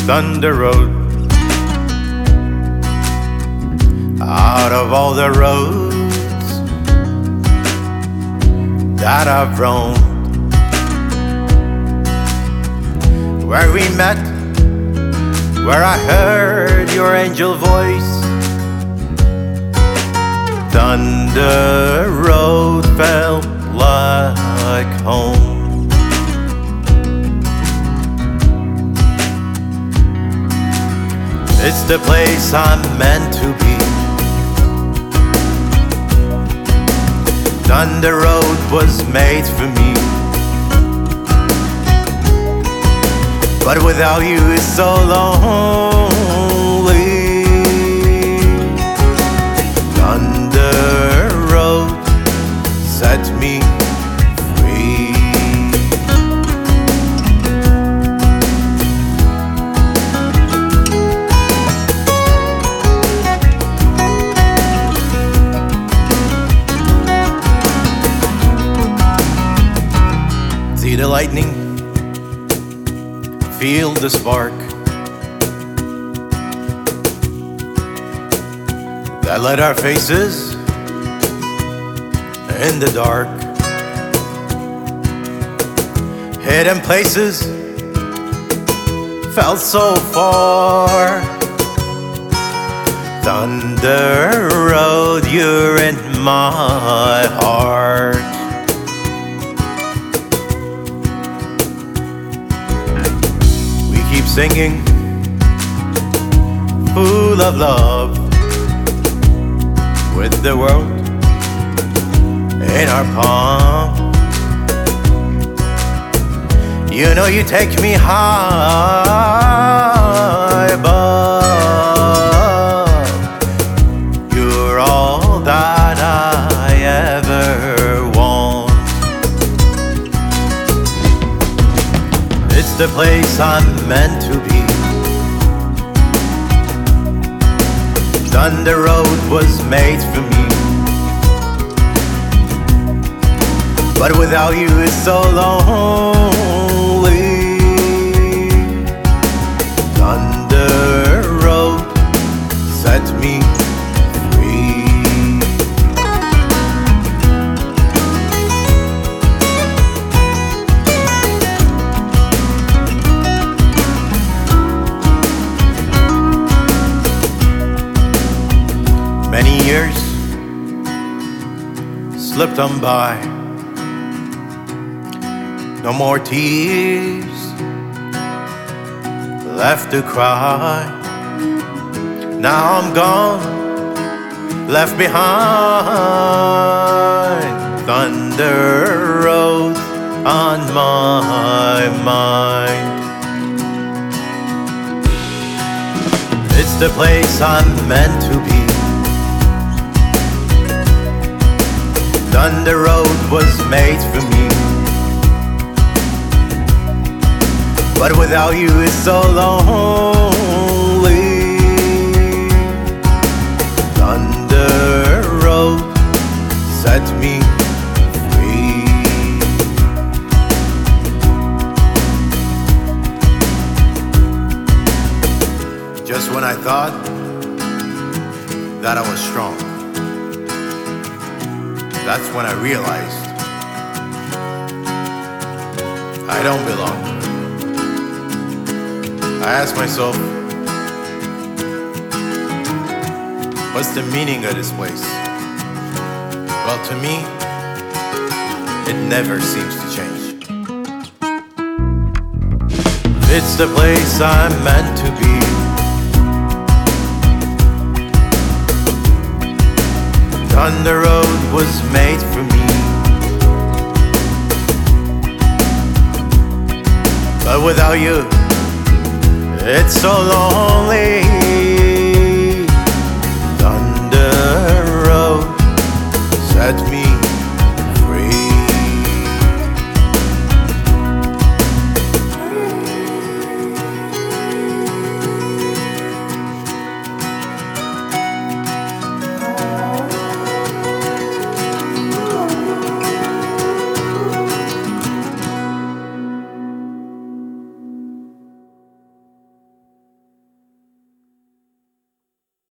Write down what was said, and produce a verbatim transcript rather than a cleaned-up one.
Thunder Road. Out of all the roads that I've roamed, where we met, where I heard your angel voice, Thunder Road felt like home. It's the place I'm meant to be. Thunder Road was made for me, but without you it's so lonely. Thunder Road set me free. See the lightning, feel the spark that lit our faces in the dark. Hidden places felt so far. Thunder Road, you're in my heart. Keep singing, full of love, with the world in our palm. You know you take me high above. You're all that I ever want. It's the place I'm meant to be. Thunder Road was made for me, but without you it's so lonely. Thunder Road set me free. Many years slipped on by, no more tears left to cry. Now I'm gone, left behind. Thunder Road on my mind. It's the place I'm meant to be. Thunder Road was made for me, but without you it's so lonely. Thunder Road set me free. Just when I thought that I was strong, that's when I realized I don't belong. I asked myself, what's the meaning of this place? Well, to me, it never seems to change. It's the place I'm meant to be. Thunder Road was made for me, but without you, it's so lonely.